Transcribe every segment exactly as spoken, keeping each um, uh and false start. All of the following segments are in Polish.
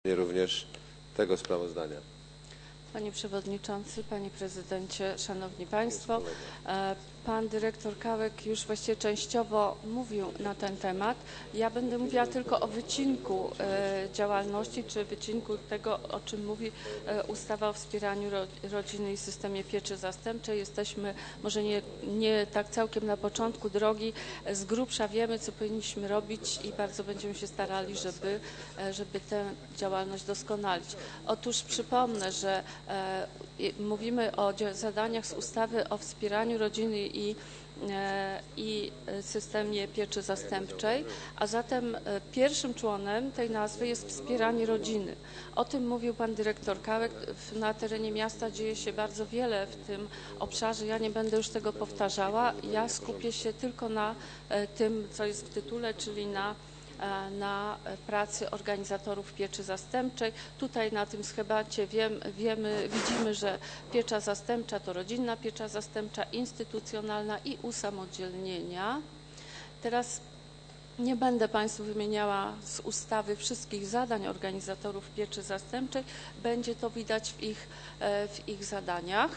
również tego sprawozdania. Panie Przewodniczący, Panie Prezydencie, Szanowni Państwo, Pan Dyrektor Kałek już właściwie częściowo mówił na ten temat. Ja będę mówiła tylko o wycinku działalności, czy wycinku tego, o czym mówi ustawa o wspieraniu rodziny i systemie pieczy zastępczej. Jesteśmy może nie, nie tak całkiem na początku drogi, z grubsza wiemy, co powinniśmy robić i bardzo będziemy się starali, żeby, żeby tę działalność doskonalić. Otóż przypomnę, że mówimy o zadaniach z ustawy o wspieraniu rodziny i, i systemie pieczy zastępczej, a zatem pierwszym członem tej nazwy jest wspieranie rodziny. O tym mówił Pan Dyrektor Kałek. Na terenie miasta dzieje się bardzo wiele w tym obszarze. Ja nie będę już tego powtarzała. Ja skupię się tylko na tym, co jest w tytule, czyli na na pracy organizatorów pieczy zastępczej. Tutaj na tym schemacie wiem, wiemy, widzimy, że piecza zastępcza to rodzinna piecza zastępcza, instytucjonalna i usamodzielnienia. Teraz nie będę Państwu wymieniała z ustawy wszystkich zadań organizatorów pieczy zastępczej. Będzie to widać w ich, w ich zadaniach.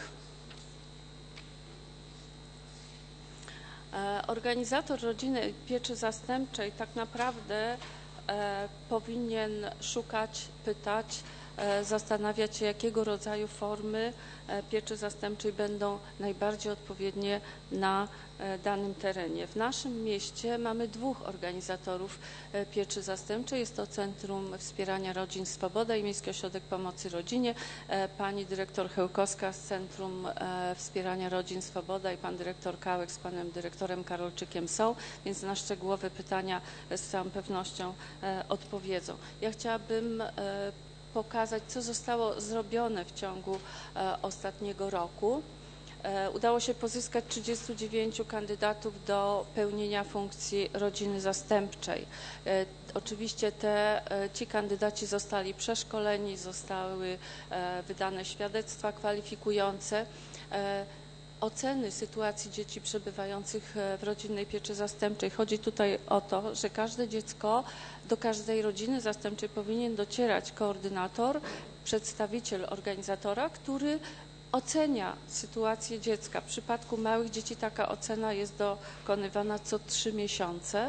Organizator rodziny pieczy zastępczej tak naprawdę e, powinien szukać, pytać, e, zastanawiać się, jakiego rodzaju formy e, pieczy zastępczej będą najbardziej odpowiednie na e, danym terenie. W naszym mieście mamy dwóch organizatorów e, pieczy zastępczej. Jest to Centrum Wspierania Rodzin Swoboda i Miejski Ośrodek Pomocy Rodzinie. E, pani dyrektor Chełkowska z Centrum e, Wspierania Rodzin Swoboda i pan dyrektor Kałek z panem dyrektorem Karolczykiem są, więc na szczegółowe pytania z całą pewnością e, odpowiedzą. Ja chciałabym e, pokazać, co zostało zrobione w ciągu e, ostatniego roku. E, udało się pozyskać trzydziestu dziewięciu kandydatów do pełnienia funkcji rodziny zastępczej. E, oczywiście te, e, ci kandydaci zostali przeszkoleni, zostały e, wydane świadectwa kwalifikujące. E, oceny sytuacji dzieci przebywających w rodzinnej pieczy zastępczej. Chodzi tutaj o to, że każde dziecko, do każdej rodziny zastępczej powinien docierać koordynator, przedstawiciel organizatora, który ocenia sytuację dziecka. W przypadku małych dzieci taka ocena jest dokonywana co trzy miesiące.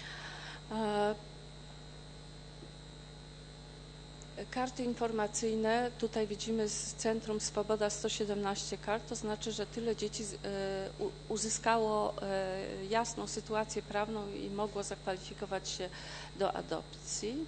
Karty informacyjne, tutaj widzimy z Centrum Swoboda sto siedemnaście kart, to znaczy, że tyle dzieci uzyskało jasną sytuację prawną i mogło zakwalifikować się do adopcji.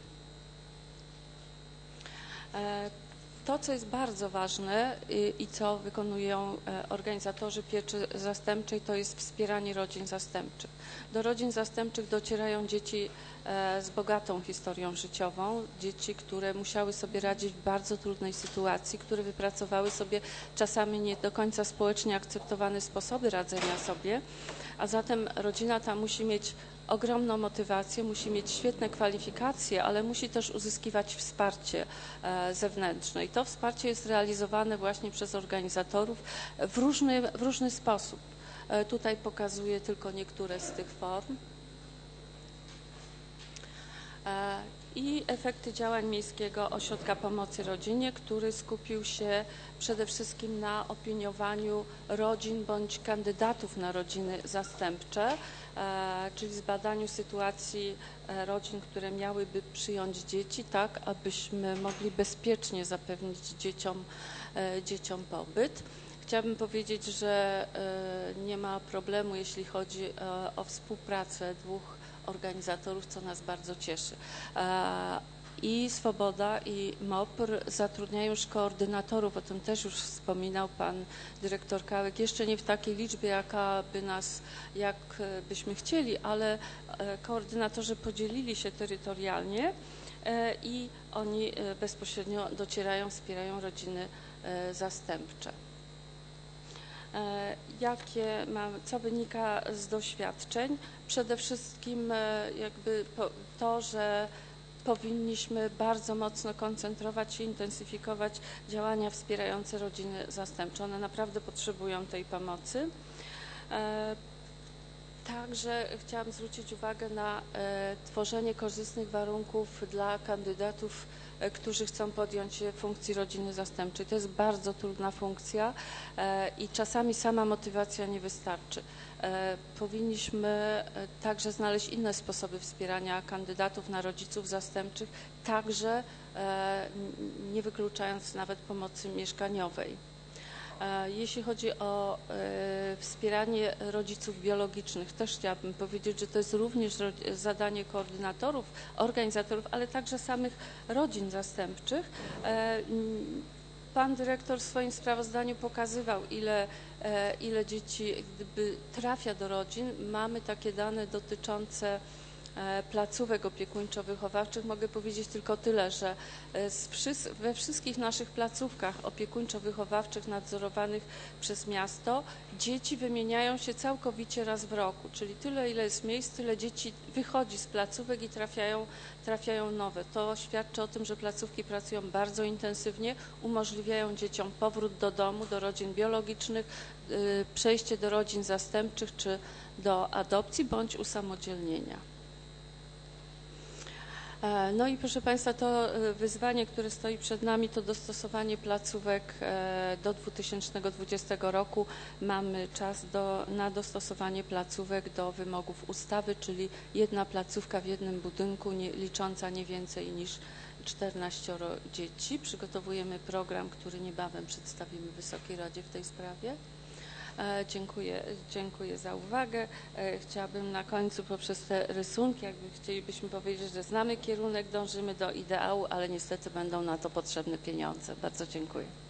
To, co jest bardzo ważne i, i co wykonują organizatorzy pieczy zastępczej, to jest wspieranie rodzin zastępczych. Do rodzin zastępczych docierają dzieci z bogatą historią życiową, dzieci, które musiały sobie radzić w bardzo trudnej sytuacji, które wypracowały sobie czasami nie do końca społecznie akceptowane sposoby radzenia sobie, a zatem rodzina ta musi mieć ogromną motywację, musi mieć świetne kwalifikacje, ale musi też uzyskiwać wsparcie zewnętrzne. I to wsparcie jest realizowane właśnie przez organizatorów w różny, w różny sposób. Tutaj pokazuję tylko niektóre z tych form. I efekty działań Miejskiego Ośrodka Pomocy Rodzinie, który skupił się przede wszystkim na opiniowaniu rodzin bądź kandydatów na rodziny zastępcze, czyli zbadaniu sytuacji rodzin, które miałyby przyjąć dzieci, tak abyśmy mogli bezpiecznie zapewnić dzieciom, dzieciom pobyt. Chciałabym powiedzieć, że nie ma problemu, jeśli chodzi o współpracę dwóch organizatorów, co nas bardzo cieszy. I Swoboda, i M O P R zatrudniają już koordynatorów, o tym też już wspominał pan dyrektor Kałek, jeszcze nie w takiej liczbie, jaka by nas, jak byśmy chcieli, ale koordynatorzy podzielili się terytorialnie i oni bezpośrednio docierają, wspierają rodziny zastępcze. Jakie mamy, co wynika z doświadczeń? Przede wszystkim jakby to, że powinniśmy bardzo mocno koncentrować się, intensyfikować działania wspierające rodziny zastępcze. One naprawdę potrzebują tej pomocy. Także chciałam zwrócić uwagę na e, tworzenie korzystnych warunków dla kandydatów, e, którzy chcą podjąć funkcję rodziny zastępczej. To jest bardzo trudna funkcja e, i czasami sama motywacja nie wystarczy. E, powinniśmy e, także znaleźć inne sposoby wspierania kandydatów na rodziców zastępczych, także e, nie wykluczając nawet pomocy mieszkaniowej. Jeśli chodzi o e, wspieranie rodziców biologicznych, też chciałabym powiedzieć, że to jest również zadanie koordynatorów, organizatorów, ale także samych rodzin zastępczych. E, Pan dyrektor w swoim sprawozdaniu pokazywał, ile, e, ile dzieci gdyby trafia do rodzin. Mamy takie dane dotyczące placówek opiekuńczo-wychowawczych. Mogę powiedzieć tylko tyle, że z, we wszystkich naszych placówkach opiekuńczo-wychowawczych nadzorowanych przez miasto dzieci wymieniają się całkowicie raz w roku, czyli tyle, ile jest miejsc, tyle dzieci wychodzi z placówek i trafiają, trafiają nowe. To świadczy o tym, że placówki pracują bardzo intensywnie, umożliwiają dzieciom powrót do domu, do rodzin biologicznych, przejście do rodzin zastępczych czy do adopcji bądź usamodzielnienia. No i proszę Państwa, to wyzwanie, które stoi przed nami, to dostosowanie placówek do dwa tysiące dwudziestego roku. Mamy czas do, na dostosowanie placówek do wymogów ustawy, czyli jedna placówka w jednym budynku, nie, licząca nie więcej niż czternaścioro dzieci. Przygotowujemy program, który niebawem przedstawimy Wysokiej Radzie w tej sprawie. Dziękuję, dziękuję za uwagę. Chciałabym na końcu poprzez te rysunki, jakby chcielibyśmy powiedzieć, że znamy kierunek, dążymy do ideału, ale niestety będą na to potrzebne pieniądze. Bardzo dziękuję.